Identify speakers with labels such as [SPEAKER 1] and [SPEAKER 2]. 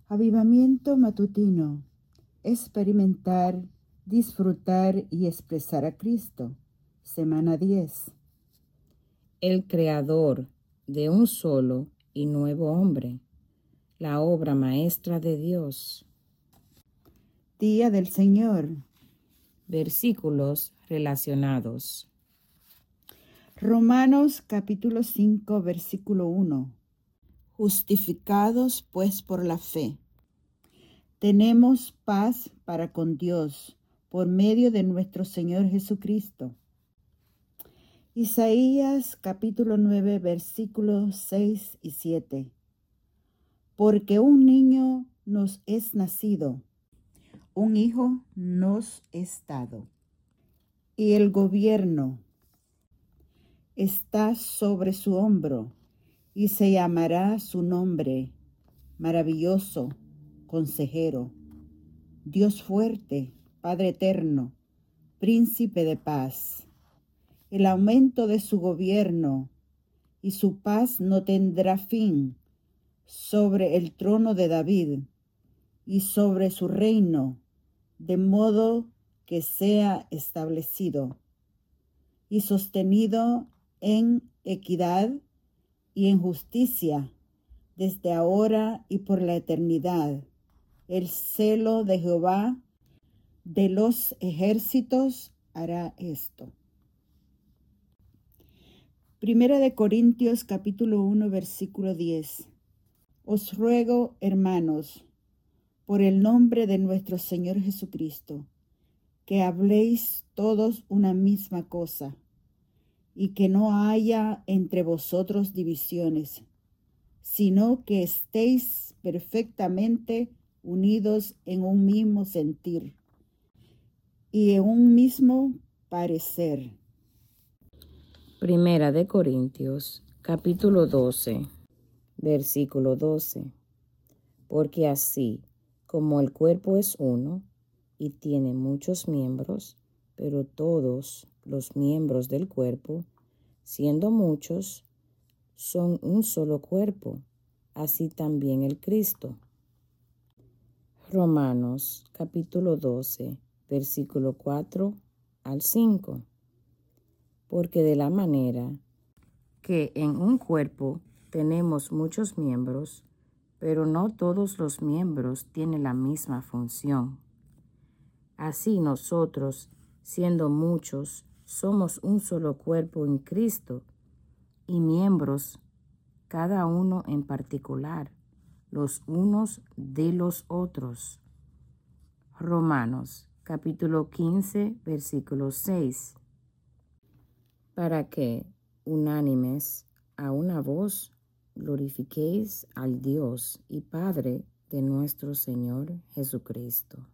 [SPEAKER 1] Avivamiento matutino. Experimentar, disfrutar y expresar a Cristo. Semana 10.
[SPEAKER 2] El creador de un solo y nuevo hombre, la obra maestra de Dios.
[SPEAKER 1] Día del Señor.
[SPEAKER 2] Versículos relacionados.
[SPEAKER 1] Romanos capítulo 5, versículo 1. Justificados pues por la fe, tenemos paz para con Dios por medio de nuestro Señor Jesucristo. Isaías capítulo 9, versículos 6 y 7. Porque un niño nos es nacido, un hijo nos es dado, y el gobierno está sobre su hombro, y se llamará su nombre, maravilloso, consejero, Dios fuerte, Padre eterno, príncipe de paz. El aumento de su gobierno y su paz no tendrá fin sobre el trono de David y sobre su reino, de modo que sea establecido y sostenido en equidad y en justicia desde ahora y por la eternidad. El celo de Jehová de los ejércitos hará esto. Primera de Corintios capítulo 1 versículo 10. Os ruego, hermanos, por el nombre de nuestro Señor Jesucristo, que habléis todos una misma cosa, y que no haya entre vosotros divisiones, sino que estéis perfectamente unidos en un mismo sentir y en un mismo parecer.
[SPEAKER 2] Primera de Corintios, capítulo 12, versículo 12. Porque así como el cuerpo es uno y tiene muchos miembros, pero todos los miembros del cuerpo, siendo muchos, son un solo cuerpo, así también el Cristo. Romanos capítulo 12, versículo 4 al 5. Porque de la manera que en un cuerpo tenemos muchos miembros, pero no todos los miembros tienen la misma función. Así nosotros, siendo muchos, somos un solo cuerpo en Cristo y miembros, cada uno en particular, los unos de los otros. Romanos capítulo 15, versículo 6. Para que, unánimes a una voz, glorifiquéis al Dios y Padre de nuestro Señor Jesucristo.